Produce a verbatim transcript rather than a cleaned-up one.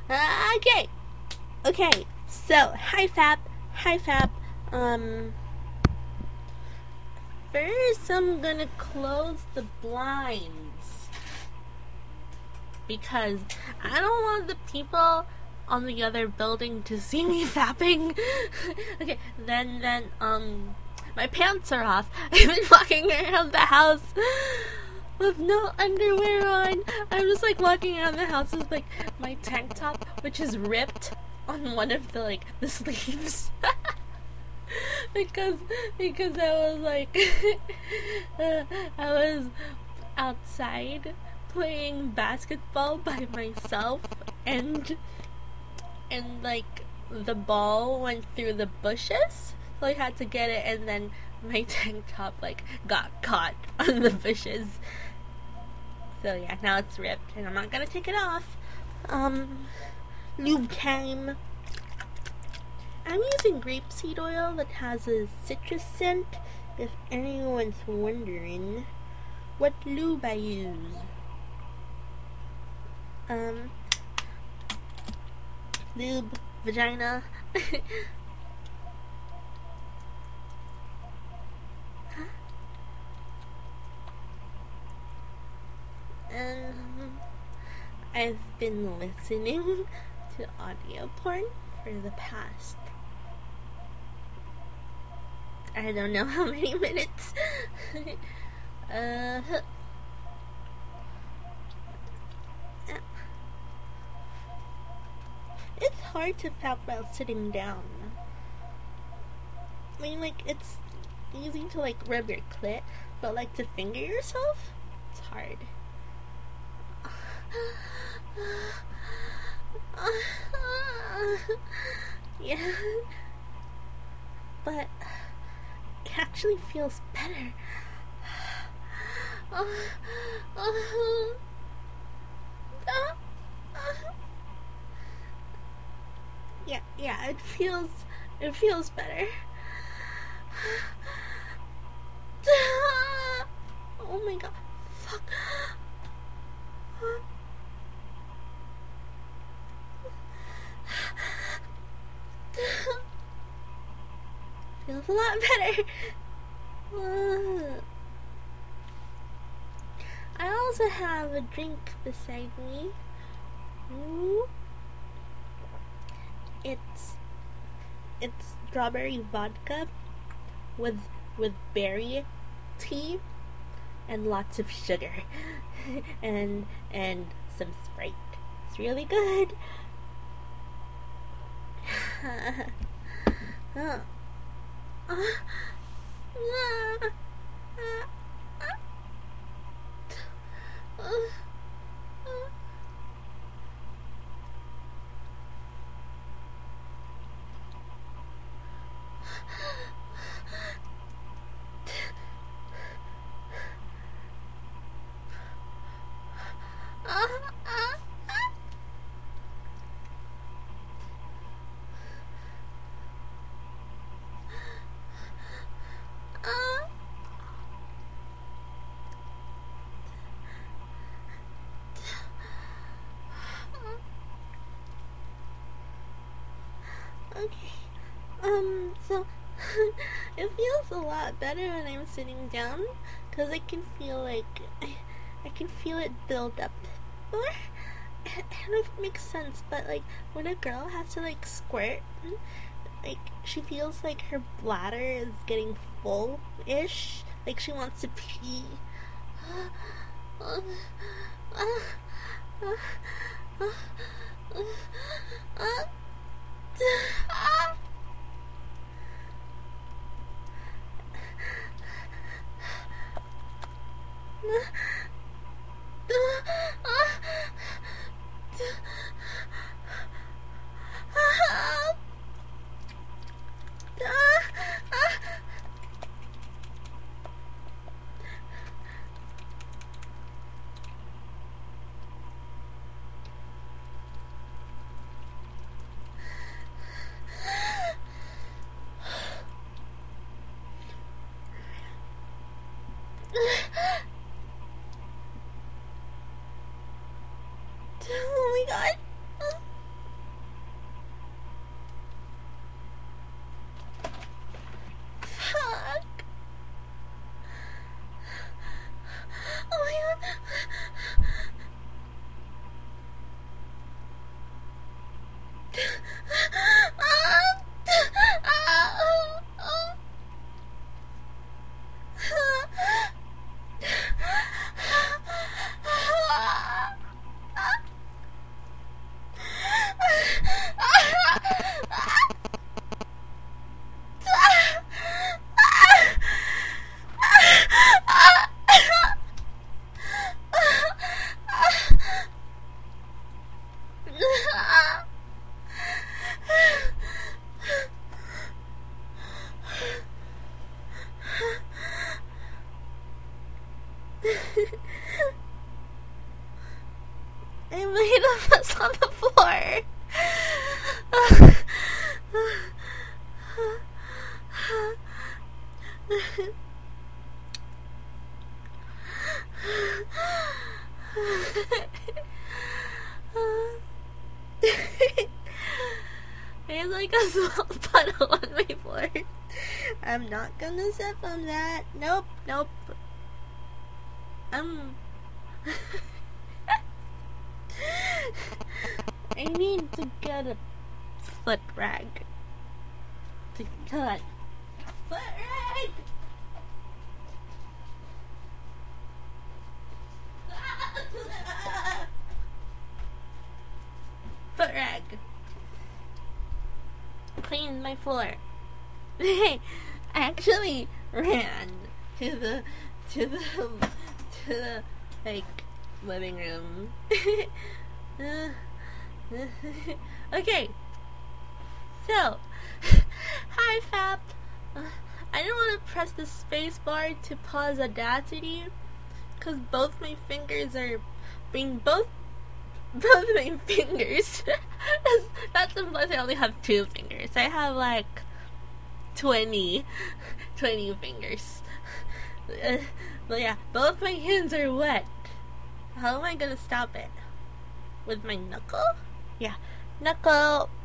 Uh, okay. Okay. So, hi Fab. Hi Fab. Um. First, I'm gonna close the blinds because I don't want the people on the other building to see me fapping. Okay. Then, then, um, my pants are off. I've been walking around the house with no underwear on. I'm just like walking around the house with like my tank top, which is ripped on one of the like the sleeves. because because I was like uh, I was outside playing basketball by myself, and and like the ball went through the bushes, so I had to get it, and then my tank top like got caught on the bushes. So yeah, now it's ripped, and I'm not gonna take it off. Um, lube time. I'm using grapeseed oil that has a citrus scent, if anyone's wondering what lube I use. Um, lube, vagina. Um, I've been listening to audio porn for the past, I don't know how many minutes. uh, it's hard to fap while sitting down. I mean, like, it's easy to, like, rub your clit, but, like, to finger yourself, it's hard. Yeah. But it actually feels better. Yeah, yeah, it feels it feels better. Oh my god. Fuck. Feels a lot better. I also have a drink beside me. Ooh. It's it's strawberry vodka with with berry tea and lots of sugar and and some Sprite. It's really good. uh. Uh, uh, uh, uh, Okay. Um, so it feels a lot better when I'm sitting down, because I can feel like I, I can feel it build up more. I don't know if it makes sense, but like when a girl has to like squirt, like she feels like her bladder is getting full-ish, like she wants to pee. Oh my god. like a small puddle on my floor. I'm not gonna sip on that. Nope, nope. Um. I need to get a foot rag to cut. Foot rag! Foot rag. Clean my floor. I actually ran to the to the to the like living room. Okay. So, hi Fap. Uh, I didn't want to press the space bar to pause Audacity because both my fingers are being both both my fingers. That's unless I only have two fingers. I have like twenty, twenty fingers. Uh, but yeah, both my hands are wet. How am I gonna stop it? With my knuckle? Yeah, knuckle.